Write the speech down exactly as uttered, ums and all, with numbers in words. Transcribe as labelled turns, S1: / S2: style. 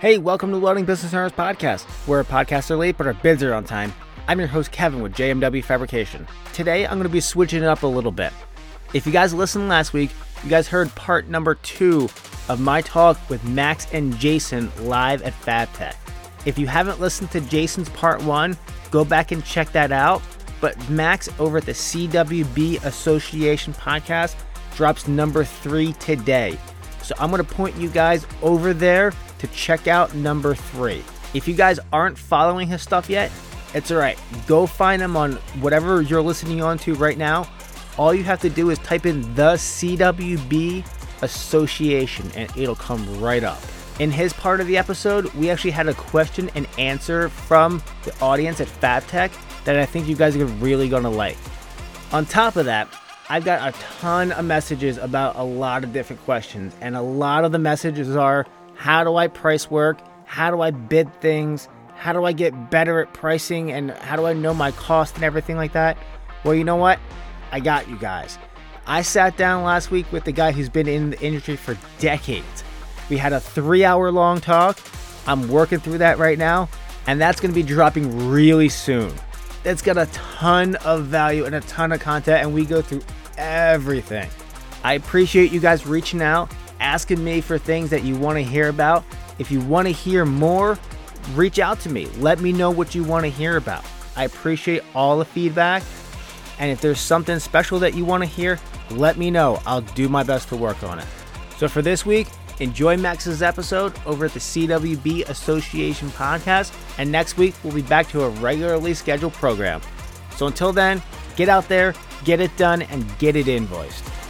S1: Hey, welcome to the Welding Business Owners Podcast. We're a podcasts are late, but our bids are on time. I'm your host, Kevin, with J M W Fabrication. Today, I'm going to be switching it up a little bit. If you guys listened last week, you guys heard part number two of my talk with Max and Jason live at FabTech. If you haven't listened to Jason's part one, go back and check that out. But Max over at the C W B Association podcast drops number three today. So I'm going to point you guys over there to check out number three. If you guys aren't following his stuff yet, it's all right. Go find him on whatever you're listening on to right now. All you have to do is type in the C W B Association and it'll come right up. In his part of the episode, we actually had a question and answer from the audience at FabTech that I think you guys are really going to like. On top of that, I've got a ton of messages about a lot of different questions, and a lot of the messages are, how do I price work? How do I bid things? How do I get better at pricing? And how do I know my cost and everything like that? Well, you know what? I got you guys. I sat down last week with the guy who's been in the industry for decades. We had a three hour long talk. I'm working through that right now, and that's going to be dropping really soon. It's got a ton of value and a ton of content, and we go through everything. I appreciate you guys reaching out, asking me for things that you want to hear about. If you want to hear more, reach out to me. Let me know what you want to hear about. I appreciate all the feedback. And if there's something special that you want to hear, let me know. I'll do my best to work on it. So for this week, enjoy Max's episode over at the C W B Association podcast. And next week, we'll be back to a regularly scheduled program. So until then, get out there, get it done, and get it invoiced.